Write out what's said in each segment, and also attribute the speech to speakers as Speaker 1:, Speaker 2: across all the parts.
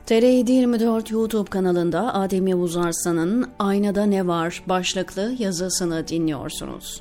Speaker 1: TR724 YouTube kanalında Adem Yavuz Arslan'ın "Aynada Ne Var" başlıklı yazısını dinliyorsunuz.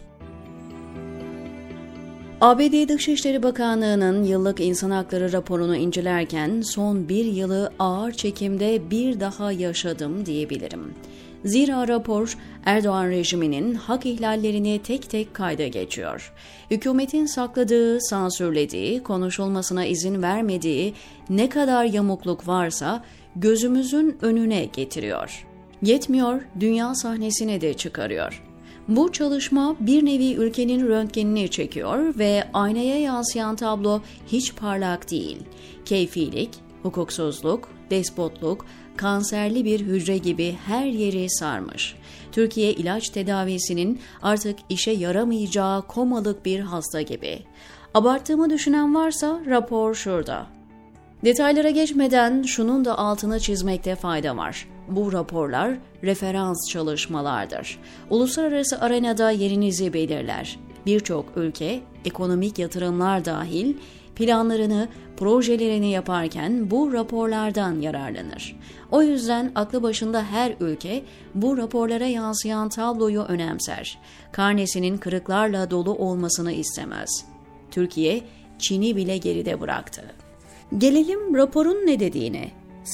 Speaker 1: ABD Dışişleri Bakanlığı'nın yıllık insan hakları raporunu incelerken son bir yılı ağır çekimde bir daha yaşadım diyebilirim. Zira rapor Erdoğan rejiminin hak ihlallerini tek tek kayda geçiyor. Hükümetin sakladığı, sansürlediği, konuşulmasına izin vermediği ne kadar yamukluk varsa gözümüzün önüne getiriyor. Yetmiyor, dünya sahnesine de çıkarıyor. Bu çalışma bir nevi ülkenin röntgenini çekiyor ve aynaya yansıyan tablo hiç parlak değil. Keyfilik, hukuksuzluk, despotluk, kanserli bir hücre gibi her yeri sarmış. Türkiye ilaç tedavisinin artık işe yaramayacağı komalık bir hasta gibi. Abarttığımı düşünen varsa rapor şurada. Detaylara geçmeden şunun da altını çizmekte fayda var. Bu raporlar referans çalışmalardır. Uluslararası arenada yerinizi belirler. Birçok ülke, ekonomik yatırımlar dahil, planlarını, projelerini yaparken bu raporlardan yararlanır. O yüzden aklı başında her ülke bu raporlara yansıyan tabloyu önemser. Karnesinin kırıklarla dolu olmasını istemez. Türkiye, Çin'i bile geride bıraktı. Gelelim raporun ne dediğine.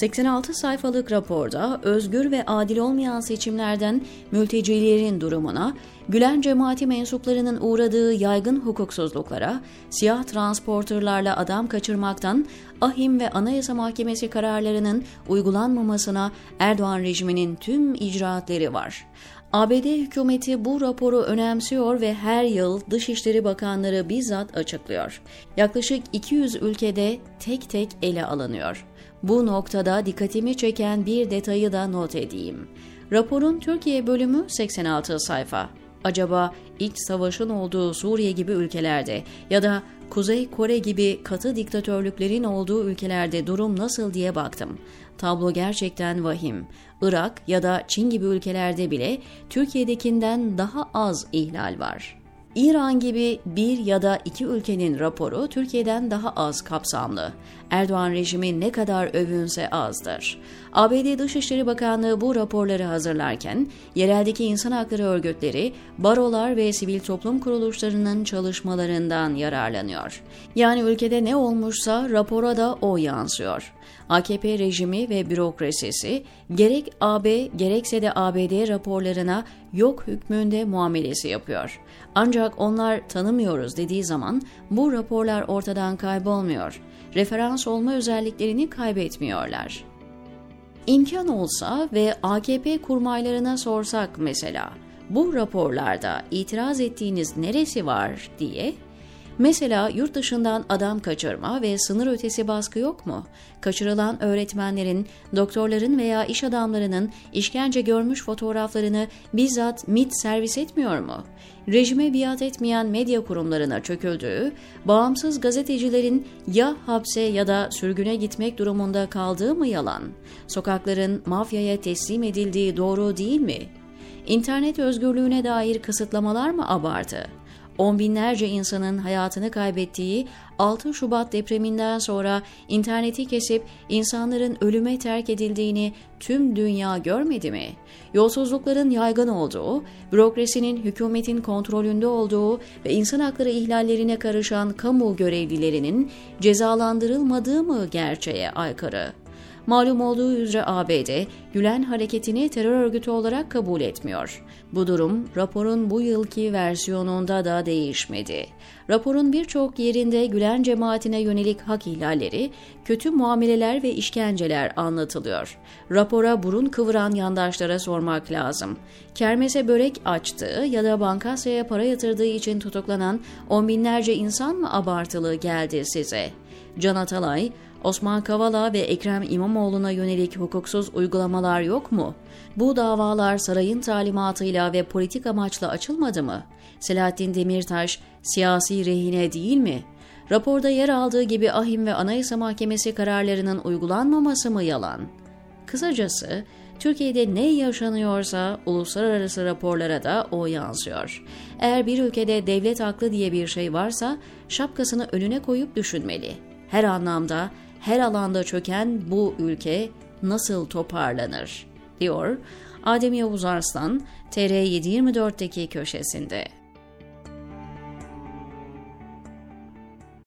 Speaker 1: 86 sayfalık raporda özgür ve adil olmayan seçimlerden mültecilerin durumuna, Gülen cemaati mensuplarının uğradığı yaygın hukuksuzluklara, siyah transportörlerle adam kaçırmaktan, ahim ve Anayasa Mahkemesi kararlarının uygulanmamasına Erdoğan rejiminin tüm icraatleri var. ABD hükümeti bu raporu önemsiyor ve her yıl Dışişleri Bakanları bizzat açıklıyor. Yaklaşık 200 ülkede tek tek ele alınıyor. Bu noktada dikkatimi çeken bir detayı da not edeyim. Raporun Türkiye bölümü 86 sayfa. Acaba iç savaşın olduğu Suriye gibi ülkelerde ya da Kuzey Kore gibi katı diktatörlüklerin olduğu ülkelerde durum nasıl diye baktım. Tablo gerçekten vahim. Irak ya da Çin gibi ülkelerde bile Türkiye'dekinden daha az ihlal var. İran gibi bir ya da iki ülkenin raporu Türkiye'den daha az kapsamlı. Erdoğan rejimi ne kadar övünse azdır. ABD Dışişleri Bakanlığı bu raporları hazırlarken, yereldeki insan hakları örgütleri, barolar ve sivil toplum kuruluşlarının çalışmalarından yararlanıyor. Yani ülkede ne olmuşsa rapora da o yansıyor. AKP rejimi ve bürokrasisi gerek AB gerekse de ABD raporlarına yok hükmünde muamelesi yapıyor. Ancak onlar tanımıyoruz dediği zaman bu raporlar ortadan kaybolmuyor. Referans olma özelliklerini kaybetmiyorlar. İmkan olsa ve AKP kurmaylarına sorsak mesela, bu raporlarda itiraz ettiğiniz neresi var diye, mesela yurt dışından adam kaçırma ve sınır ötesi baskı yok mu? Kaçırılan öğretmenlerin, doktorların veya iş adamlarının işkence görmüş fotoğraflarını bizzat MİT servis etmiyor mu? Rejime biat etmeyen medya kurumlarına çöküldüğü, bağımsız gazetecilerin ya hapse ya da sürgüne gitmek durumunda kaldığı mı yalan? Sokakların mafyaya teslim edildiği doğru değil mi? İnternet özgürlüğüne dair kısıtlamalar mı abartı? On binlerce insanın hayatını kaybettiği 6 Şubat depreminden sonra interneti kesip insanların ölüme terk edildiğini tüm dünya görmedi mi? Yolsuzlukların yaygın olduğu, bürokrasinin hükümetin kontrolünde olduğu ve insan hakları ihlallerine karışan kamu görevlilerinin cezalandırılmadığı mı gerçeğe aykırı? Malum olduğu üzere ABD, Gülen hareketini terör örgütü olarak kabul etmiyor. Bu durum raporun bu yılki versiyonunda da değişmedi. Raporun birçok yerinde Gülen cemaatine yönelik hak ihlalleri, kötü muameleler ve işkenceler anlatılıyor. Rapora burun kıvıran yandaşlara sormak lazım. Kermese börek açtığı ya da bankasyaya para yatırdığı için tutuklanan on binlerce insan mı abartılı geldi size? Can Atalay, Osman Kavala ve Ekrem İmamoğlu'na yönelik hukuksuz uygulamalar yok mu? Bu davalar sarayın talimatıyla ve politik amaçla açılmadı mı? Selahattin Demirtaş siyasi rehine değil mi? Raporda yer aldığı gibi ahim ve Anayasa Mahkemesi kararlarının uygulanmaması mı yalan? Kısacası Türkiye'de ne yaşanıyorsa uluslararası raporlara da o yansıyor. Eğer bir ülkede devlet haklı diye bir şey varsa şapkasını önüne koyup düşünmeli. Her anlamda, her alanda çöken bu ülke nasıl toparlanır, diyor Adem Yavuz Arslan, TR724'deki köşesinde.